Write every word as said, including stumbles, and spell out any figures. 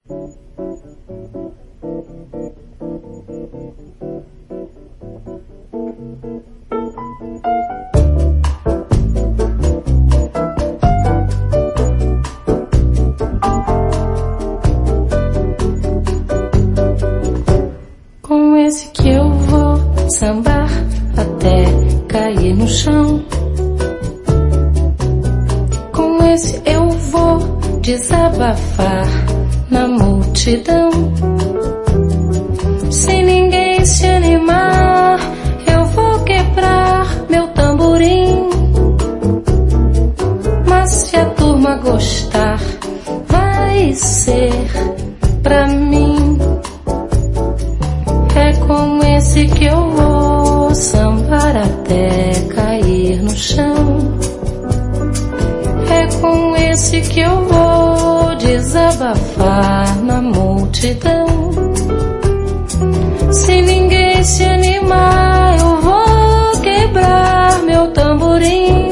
Com esse que eu vou sambar até cair no chão. Com esse eu vou desabafar na multidão. Se ninguém se animar, eu vou quebrar meu tamborim. Mas se a turma gostar, vai ser pra mim. É com esse que eu vou sambar até cair no chão. É com esse que eu vou desabafar na multidão. Se ninguém se animar, eu vou quebrar meu tamborim.